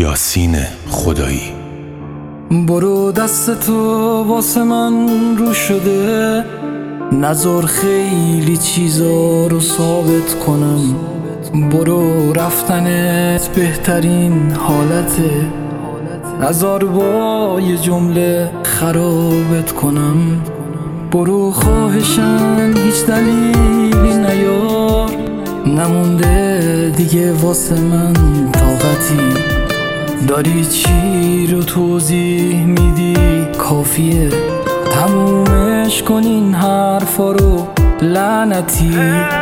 یاسین خدایی. برو دست تو واسه من رو شده، نذار خیلی چیزا رو ثابت کنم. برو رفتنت بهترین حالته، نذار با یه جمله خرابت کنم. برو خواهشن هیچ دلیلی نیار، نمونده دیگه واسه من طاقتی. داری چی رو توضیح میدی کافیه، تمومش کن این حرفا رو لعنتی.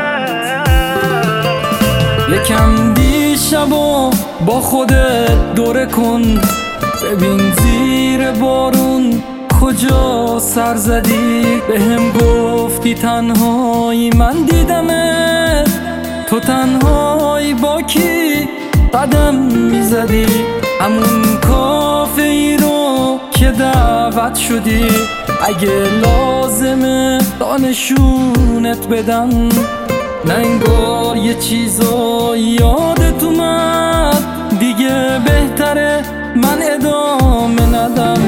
یکم دیشبو با خودت دوره کن، ببین زیر بارون کجا سر زدی. بهم گفتی تنهایی، من دیدمت تو تنهایی با کی قدم میزدی. همون کافه ای رو که دعوت شدی، اگه لازمه دانشونت بدم. نه انگار یه چیزا یادت اومد، دیگه بهتره من ادامه ندم.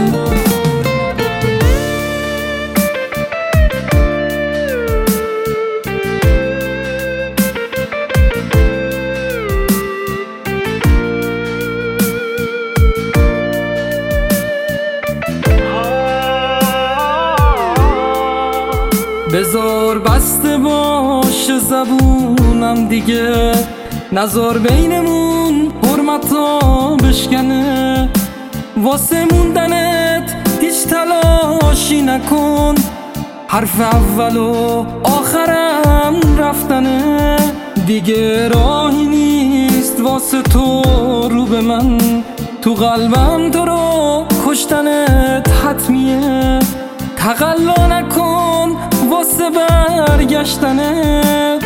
بذار بسته باشه زبونم دیگه، نذار بینمون حرمتا بشکنه. واسه موندنت هیچ تلاشی نکن، حرف اول و آخرم رفتنه. دیگه راهی نیست واسه تو رو به من، تو قلبم تو رو کشتنت حتمیه. تقلا نکن واسه برگشتنت،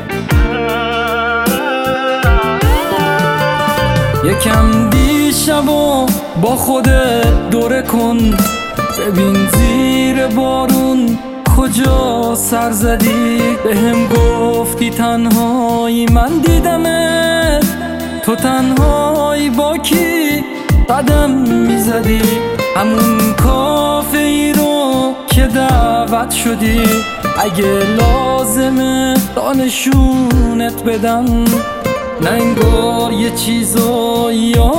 یکم دیشبو با خودت دوره کن، ببین زیر بارون کجا سر زدی. بهم گفتی تنهایی، من دیدمت تو تنهایی با کی قدم میزدی. همون کافه ای رو که دعوت شدی، اگه لازمه دانشونت بدم. نه انگار یه چیزا